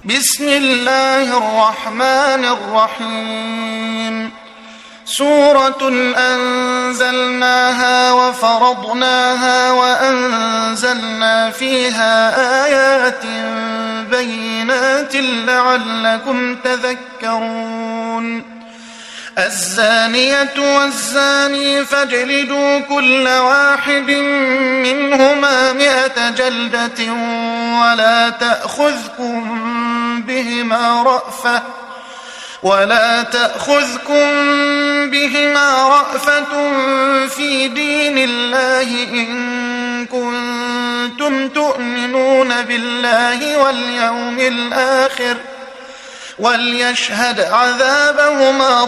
بسم الله الرحمن الرحيم. سورة أنزلناها وفرضناها وأنزلنا فيها آيات بينات لعلكم تذكرون. الزانية والزاني فاجلدوا كل واحد منهما 100 جلدة ولا تأخذكم بهما رأفة في دين الله إن كنتم تؤمنون بالله واليوم الآخر، وليشهد عذابهما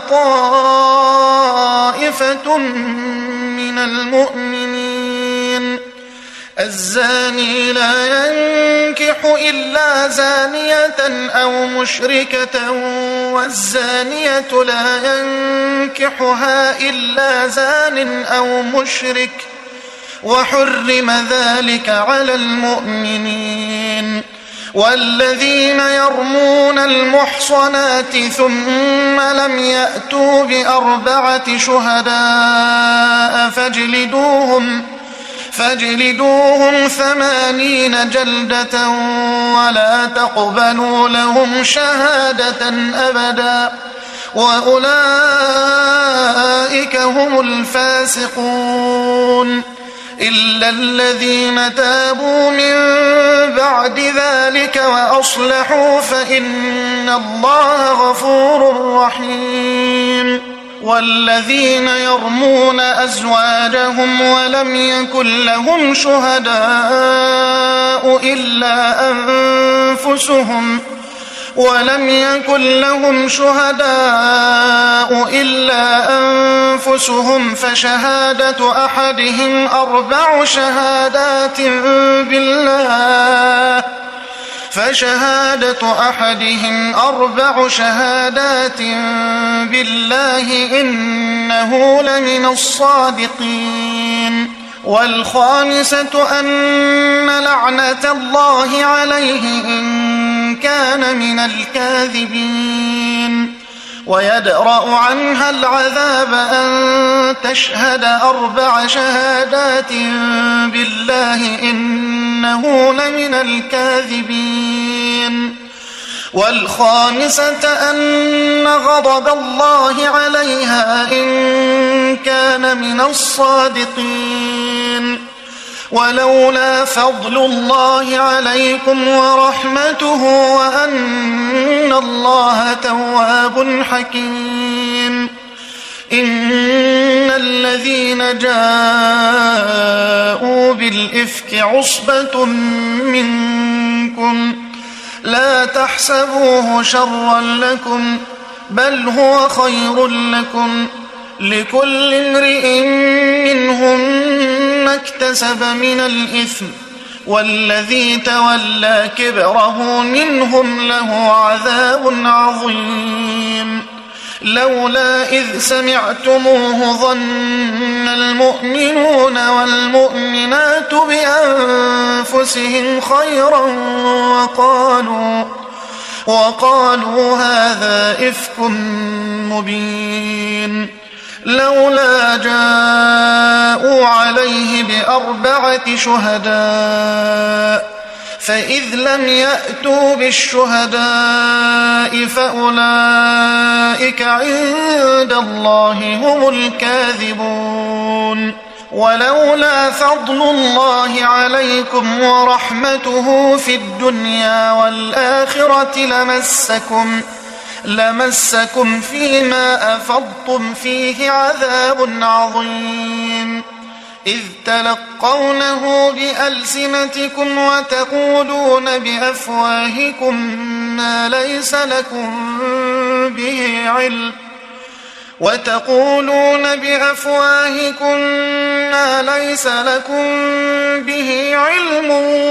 طائفة من المؤمنين. الزاني لا ينكح إلا زانية أو مشركة، والزانية لا ينكحها إلا زان أو مشرك، وحرم ذلك على المؤمنين. والذين يرمون المحصنات ثم لم يأتوا ب4 شهداء فاجلدوهم 80 جلدة ولا تقبلوا لهم شهادة أبدا، وأولئك هم الفاسقون. إلا الذين تابوا من بعد ذلك وأصلحوا فإن الله غفور رحيم. والذين يرمون أزواجهم ولم يكن لهم شهداء إلا أنفسهم فشهادة أحدهم 4 شهادات بالله إنه لمن الصادقين. والخامسة أن لعنة الله عليه إن كان من الكاذبين. ويدرأ عنها العذاب أن تشهد 4 شهادات بالله إنه لمن الكاذبين. والخامسة أن غضب الله عليها إن كان من الصادقين. ولولا فضل الله عليكم ورحمته وأن الله تواب حكيم. إن الذين جاءوا بالإفك عصبة منكم لا تحسبوه شرا لكم بل هو خير لكم، لكل امرئ منهم ما اكتسب من الإثم، والذي تولى كبره منهم له عذاب عظيم. لولا إذ سمعتموه ظن المؤمنون والمؤمنات بأنفسهم خيرا وقالوا هذا إفك مبين. لولا جاءوا عليه ب4 شهداء فإذ لم يأتوا بالشهداء فأولئك عند الله هم الكاذبون. ولولا فضل الله عليكم ورحمته في الدنيا والآخرة لمسكم فيما أفضتم فيه عذاب عظيم. إذ تلقونه بألسنتكم وتقولون بأفواهكم ما ليس لكم به علم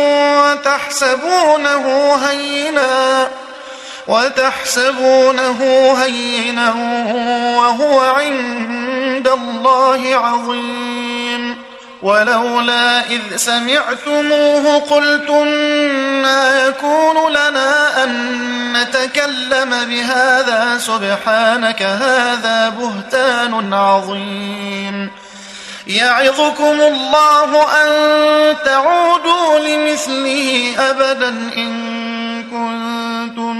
وتحسبونه هينا وهو عند الله عظيم. ولولا إذ سمعتموه قلتم ما يكون لنا أن نتكلم بهذا سبحانك هذا بهتان عظيم يعظكم الله أن تعودوا لمثله أبدا إن كنتم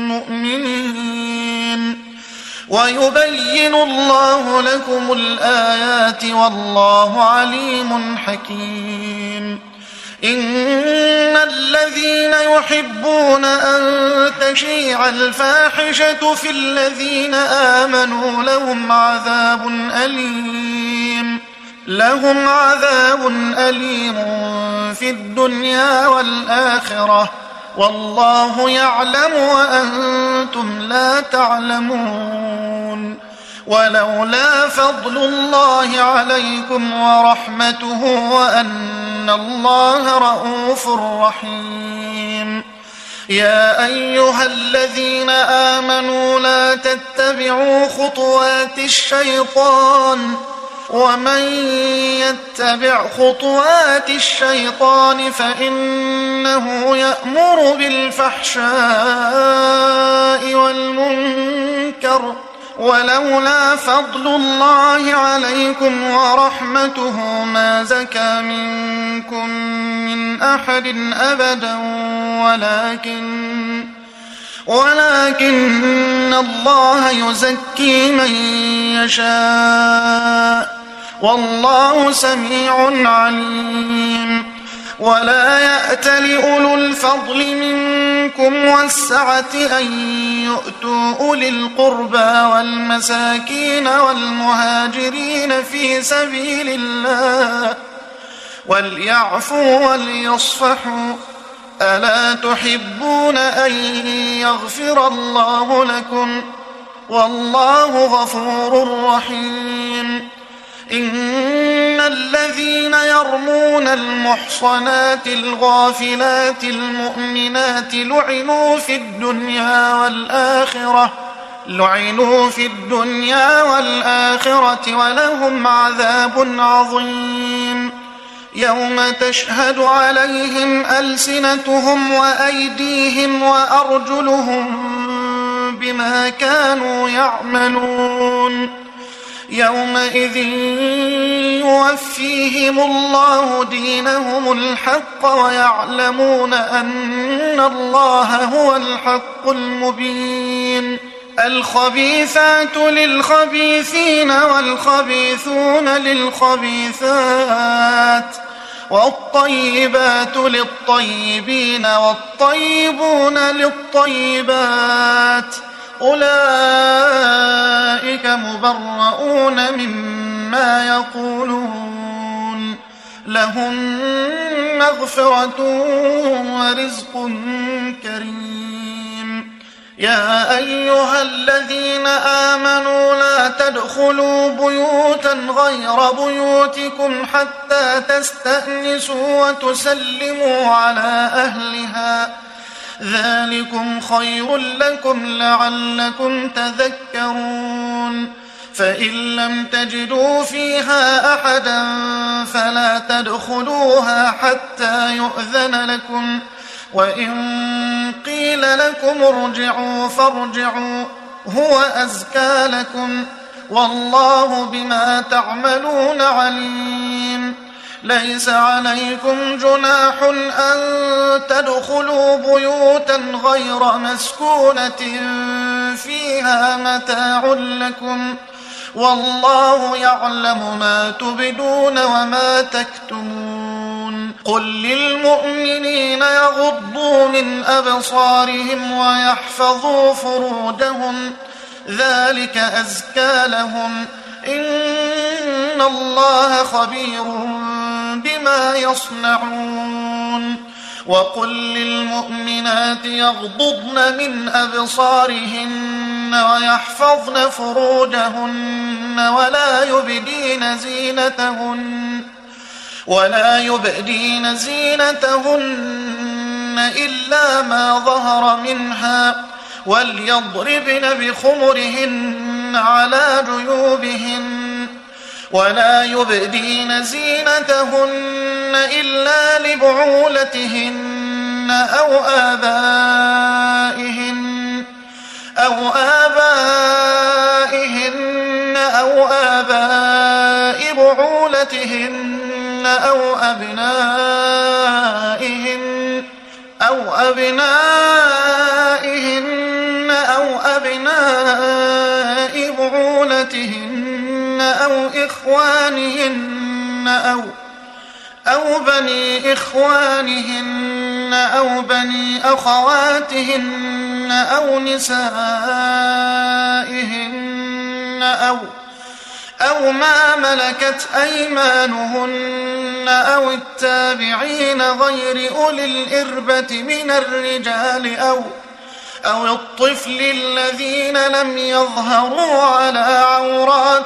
مؤمنين ويبين الله لكم الآيات والله عليم حكيم إن الذين يحبون أن تشيع الفاحشة في الذين آمنوا لهم عذاب أليم في الدنيا والآخرة والله يعلم وأنتم لا تعلمون ولولا فضل الله عليكم ورحمته وأن الله رءوف رحيم يا أيها الذين آمنوا لا تتبعوا خطوات الشيطان ومن يتبع خطوات الشيطان فإنه يأمر بالفحشاء والمنكر ولولا فضل الله عليكم ورحمته ما زكى منكم من أحد أبدا ولكن الله يزكي من يشاء والله سميع عليم ولا يأتل أولو الفضل منكم والسعة أن يؤتوا أولي القربى والمساكين والمهاجرين في سبيل الله وليعفوا وليصفحوا ألا تحبون أن يغفر الله لكم والله غفور رحيم إن الذين يرمون المحصنات الغافلات المؤمنات لعنوا في الدنيا والآخرة ولهم عذاب عظيم يوم تشهد عليهم ألسنتهم وأيديهم وأرجلهم بما كانوا يعملون يومئذ يوفيهم الله دينهم الحق ويعلمون أن الله هو الحق المبين الخبيثات للخبيثين والخبيثون للخبيثات والطيبات للطيبين والطيبون للطيبات أولئك مبرؤون مما يقولون لهم مغفرة ورزق كريم يا أيها الذين آمنوا لا تدخلوا بيوتا غير بيوتكم حتى تستأنسوا وتسلموا على أهلها ذلكم خير لكم لعلكم تذكرون فإن لم تجدوا فيها أحدا فلا تدخلوها حتى يؤذن لكم وإن قيل لكم ارجعوا فارجعوا هو أزكى لكم والله بما تعملون عليم ليس عليكم جناح أن تدخلوا بيوتا غير مسكونة فيها متاع لكم والله يعلم ما تبدون وما تكتمون قل للمؤمنين يغضوا من أبصارهم ويحفظوا فروجهم ذلك أزكى لهم إن الله خبير بما يصنعون وقل للمؤمنات يغضضن من أبصارهن ويحفظن فروجهن ولا يبدين زينتهن إلا ما ظهر منها وليضربن بخمرهن على جيوبهن ولا يبدين زينتهن إلا لبعولتهن أو آبائهن أو آباء بعولتهن أو أبنائهن أو أبناء بعولتهن أو إخوانهن أو بني إخوانهن أو بني أخواتهن أو نسائهن أو ما ملكت أيمانهن أو التابعين غير أولي الإربة من الرجال أو الطفل الذين لم يظهروا على عورات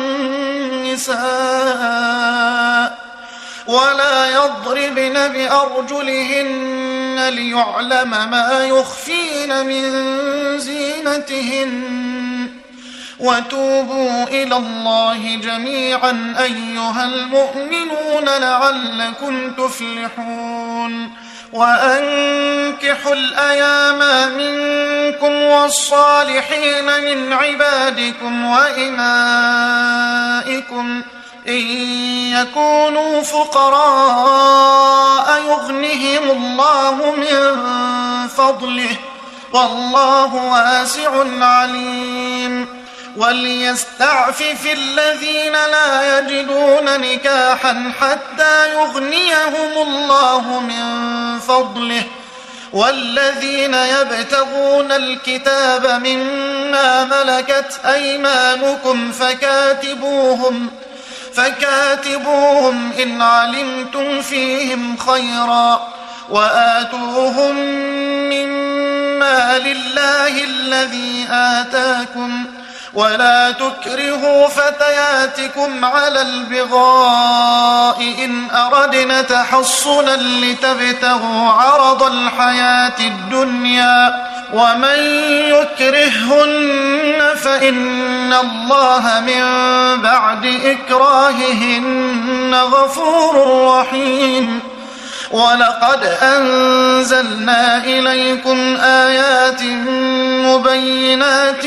النساء ولا يضربن بأرجلهن ليعلم ما يخفين من زينتهن وتوبوا إلى الله جميعا أيها المؤمنون لعلكم تفلحون وأنكحوا الأيام منكم والصالحين من عبادكم وإمائكم إن يكونوا فقراء يغنهم الله من فضله والله واسع عليم وليستعفف الذين لا يجدون نكاحا حتى يغنيهم الله من فضله والذين يبتغون الكتاب مما ملكت أيمانكم فكاتبوهم إن علمتم فيهم خيرا وآتوهم مما لله الذي آتاكم ولا تكرهوا فتياتكم على البغاء إن أردنا تحصنا لتبتغوا عرض الحياة الدنيا ومن يكرههن فإن الله من بعد إكراههن غفور رحيم ولقد أنزلنا إليكم آيات مبينات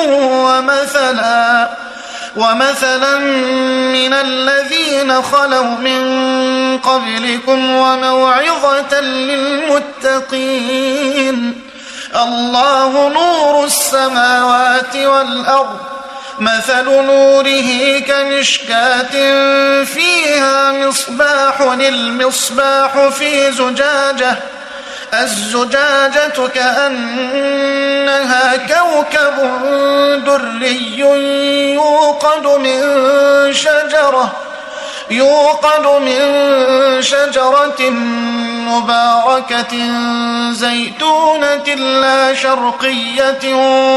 ومثلا من الذين خلوا من قبلكم وموعظة للمتقين الله نور السماوات والأرض مثل نوره كمشكاة فيها مصباح المصباح في زجاجة الزجاجة كأنها كوكب دري يوقد من شجرة مباركة زيتونة لا شرقية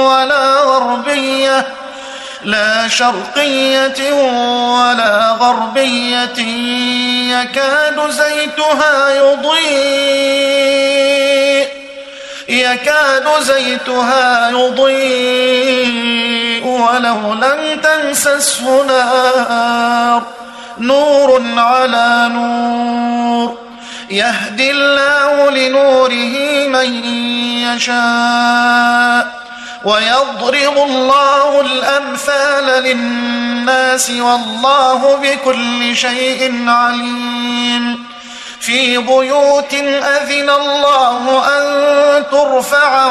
ولا غربية يكاد زيتها يضيء ولو لم تمسسه نور على نور يهدي الله لنوره من يشاء ويضرب الله الأمثال للناس والله بكل شيء عليم في بيوت أذن الله أن ترفع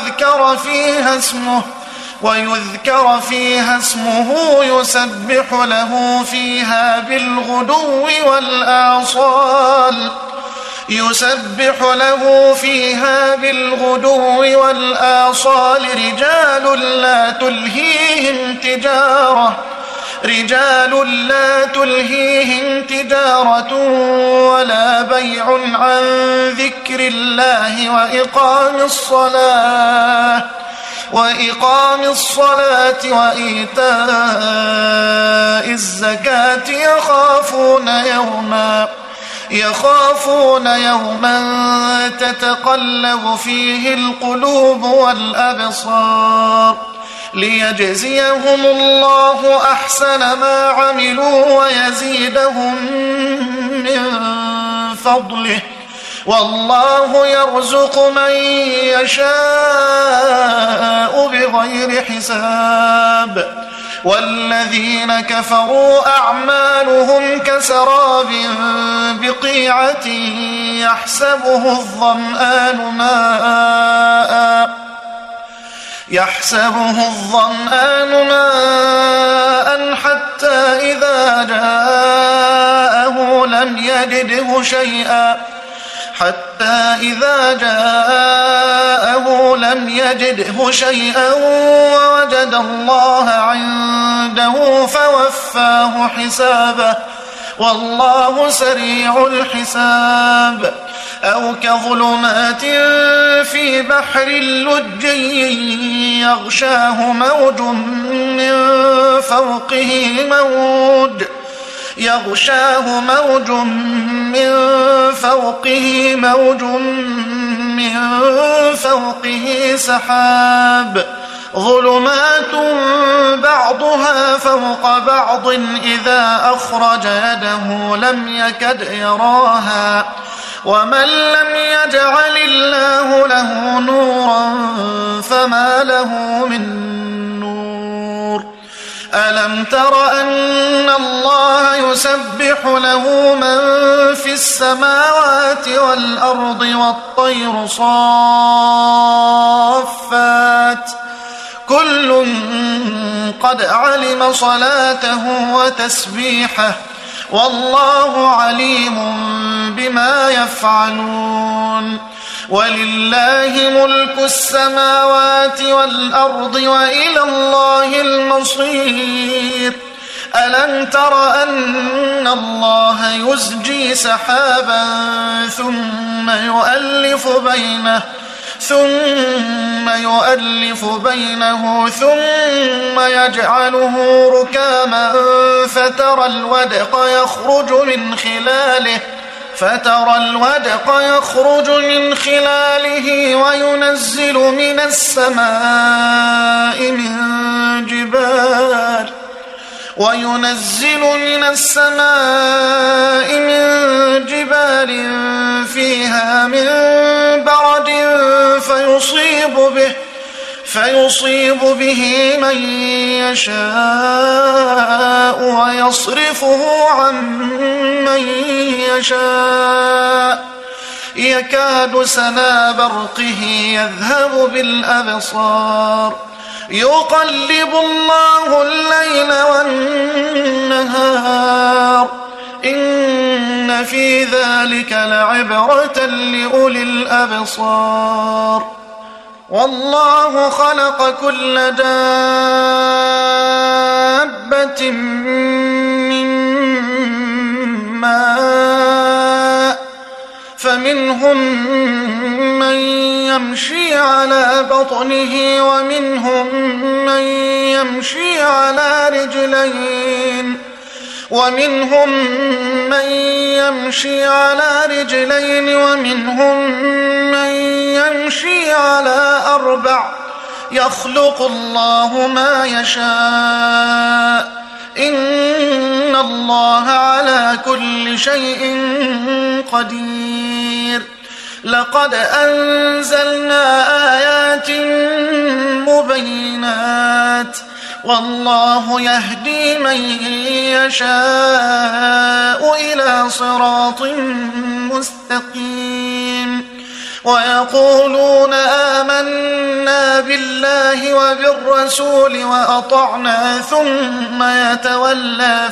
ويذكر فيها اسمه يسبح له فيها بالغدو والآصال رجال لا تلهيهم تجارة ولا بيع عن ذكر الله وإقام الصلاة وإيتاء الزكاة يخافون يوما تتقلب فيه القلوب والأبصار ليجزيهم الله أحسن ما عملوا ويزيدهم من فضله والله يرزق من يشاء بغير حساب والذين كفروا أعمالهم كسراب بقيعة يحسبه الظمآن ماء حتى إذا جاءه لم يجده شيئا ووجد الله عنده فوفاه حسابه والله سريع الحساب أو كظلمات في بحر لج يغشاه موج من فوقه سحاب ظلمات بعضها فوق بعض إذا أخرج يده لم يكد يراها ومن لم يجعل الله له نورا فما له من نور ألم تر أن الله يسبح له من في السماوات والأرض والطير صافات كل قد علم صلاته وتسبيحه والله عليم بما يفعلون ولله ملك السماوات والأرض وإلى الله المصير ألم تر أن الله يزجي سحابا ثم يؤلف بينه ثم يجعله ركاما فترى الودق يخرج من خلاله وينزل من السماء من جبال فيها من برد فيصيب به من يشاء ويصرفه عن من يشاء يكاد سنا برقه يذهب بالأبصار يقلب الله الليل والنهار إن في ذلك لعبرة لأولي الأبصار والله خلق كل دابة من ماء فمنهم من يمشي على بطنه ومنهم من يمشي على رجلين ومنهم من يمشي على أربع يخلق الله ما يشاء إن الله على كل شيء قدير لقد أنزلنا آيات مبينات والله يهدي من يشاء إلى صراط مستقيم ويقولون آمنا بالله وبالرسول وأطعنا ثم يتولى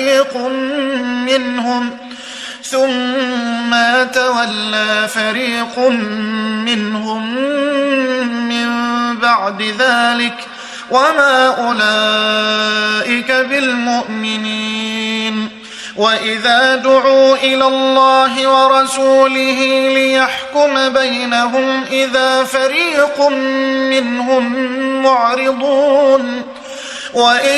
فريق منهم من بعد ذلك وما أولئك بالمؤمنين وإذا دعوا إلى الله ورسوله ليحكم بينهم إذا فريق منهم معرضون وإن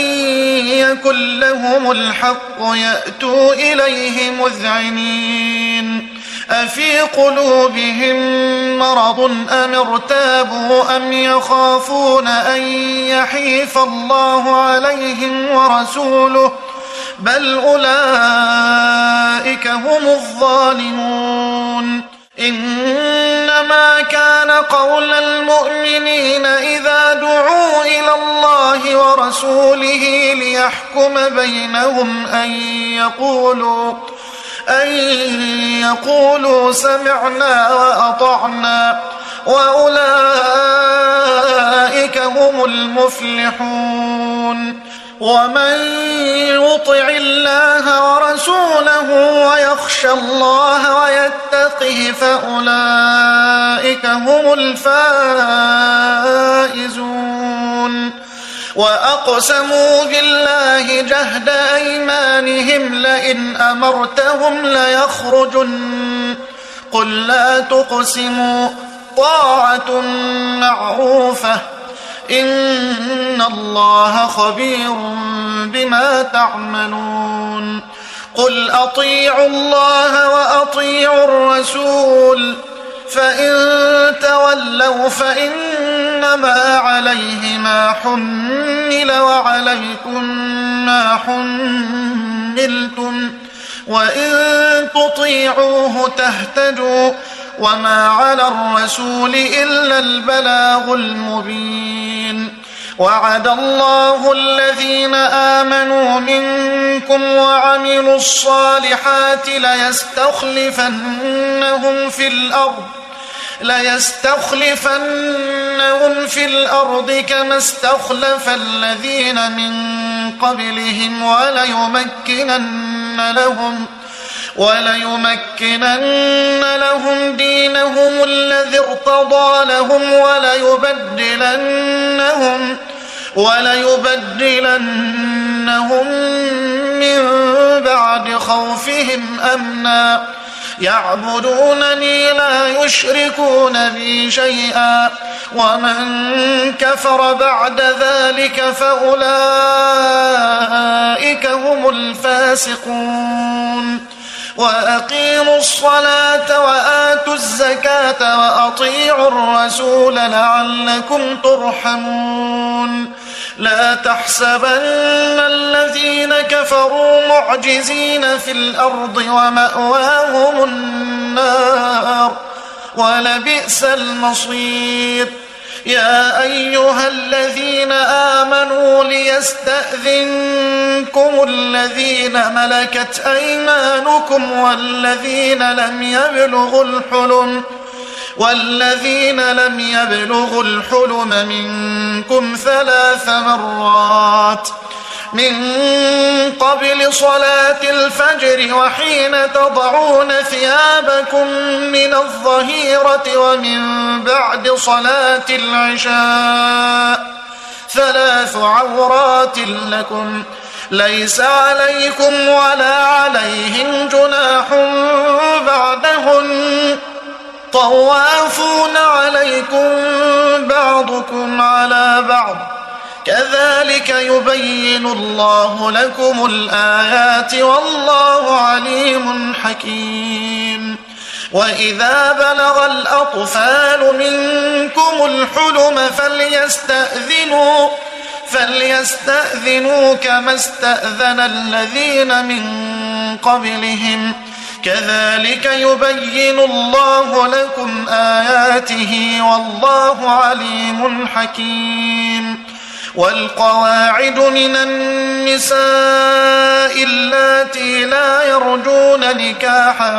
يكن لهم الحق يأتوا إليه مذعنين أفي قلوبهم مرض أم ارتابوا أم يخافون أن يحيف الله عليهم ورسوله بل أولئك هم الظالمون إنما كان قول المؤمنين إذا دعوا إلى الله ورسوله ليحكم بينهم أن يقولوا سمعنا وأطعنا وأولئك هم المفلحون ومن يطع الله ورسوله ويخشى الله ويتقه فأولئك هم الفائزون وأقسموا بالله جهد أيمانهم لئن أمرتهم ليخرجن قل لا تقسموا طاعة معروفة إن الله خبير بما تعملون قل أطيعوا الله وأطيعوا الرسول فإن تولوا فإنما عليه ما حمل وعليكم ما حملتم وإن تطيعوه تهتدوا وما على الرسول إلا البلاغ المبين وعد الله الذين آمنوا منكم وعملوا الصالحات ليستخلفنهم في الأرض كما استخلف الذين من قبلهم وليمكنن لهم دينهم الذي ارتضى لهم وليبدلنهم من بعد خوفهم أمنا يعبدونني لا يشركون بي شيئا ومن كفر بعد ذلك فأولئك هم الفاسقون وأقيموا الصلاة وآتوا الزكاة وأطيعوا الرسول لعلكم ترحمون لا تحسبن الذين كفروا معجزين في الأرض ومأواهم النار ولبئس المصير يا أيها الذين آمنوا ليستأذنكم الذين ملكت أيمانكم والذين لم يبلغوا الحلم منكم 3 مرات من قبل صلاة الفجر وحين تضعون ثيابكم من الظهيرة ومن بعد صلاة العشاء 3 عورات لكم ليس عليكم ولا عليهم جناح بعدهن طوافون عليكم بعضكم على بعض كذلك يبين الله لكم الآيات والله عليم حكيم وإذا بلغ الأطفال منكم الحلم فليستأذنوا كما استأذن الذين من قبلهم كذلك يبين الله لكم آياته والله عليم حكيم والقواعد من النساء اللاتي لا يرجون نكاحا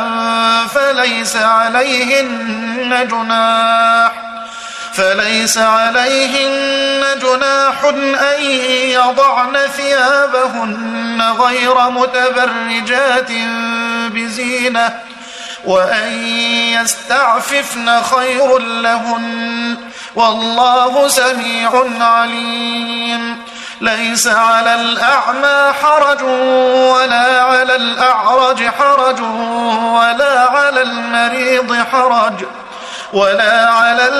فليس عليهن جناح أن يضعن ثيابهن غير متبرجات بزينة وأن يستعففن خير لهن والله سميع عليم ليس على الأعمى حرج ولا على الأعرج حرج ولا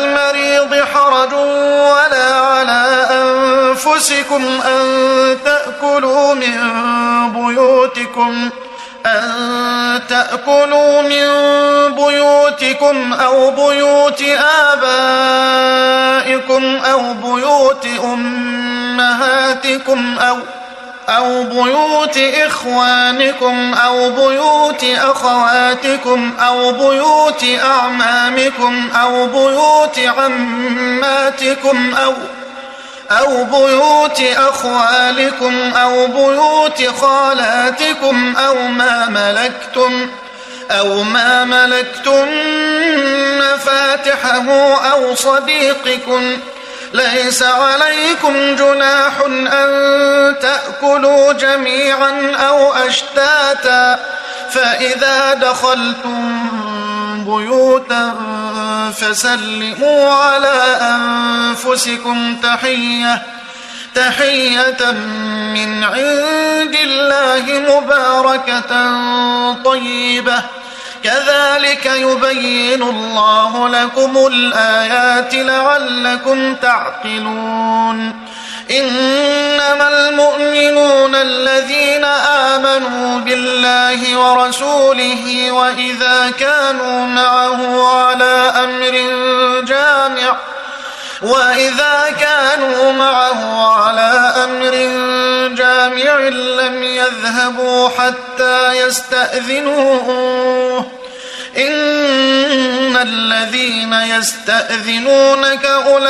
على أنفسكم أن أن تأكلوا من بيوتكم أو بيوت آبائكم أو بيوت أمهاتكم أو بيوت إخوانكم أو بيوت أخواتكم أو بيوت أعمامكم أو بيوت عماتكم أو بيوت أخوالكم أو بيوت خالاتكم أو ما ملكتم مفاتحه أو صديقكم. ليس عليكم جناح أن تأكلوا جميعا أو أشتاتا، فإذا دخلتم بيوتا فسلموا على أنفسكم تحية من عند الله مباركة طيبة، كذلك يبين الله لكم الآيات لعلكم تعقلون. إنما المؤمنون الذين آمنوا بالله ورسوله وإذا كانوا معه على أمر جامع لم يذهبوا حتى يستأذنوه. إن الذين يستأذنونك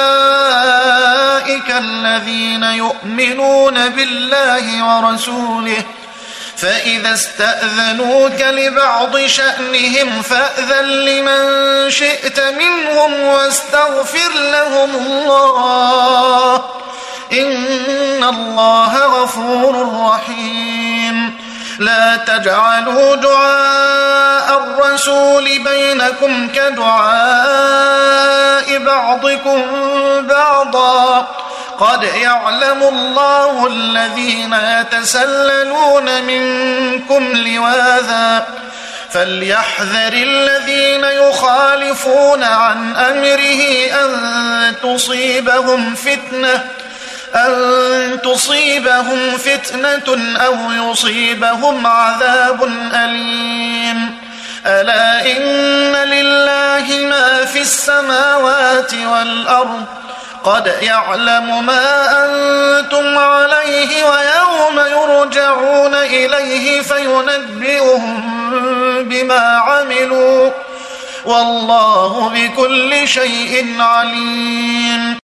أولئك الذين يؤمنون بالله ورسوله، فإذا استأذنوك لبعض شأنهم فأذن لمن شئت منهم واستغفر لهم الله، إن الله غفور رحيم. لا تجعلوا دعاء الرسول بينكم كدعاء بعضكم بعضا، قد يعلم الله الذين يتسللون منكم لواذا، فليحذر الذين يخالفون عن أمره أن تصيبهم فتنة أو يصيبهم عذاب أليم. ألا إن لله ما في السماوات والأرض، قد يعلم ما أنتم عليه ويوم يرجعون إليه فينبئهم بما عملوا، والله بكل شيء عليم.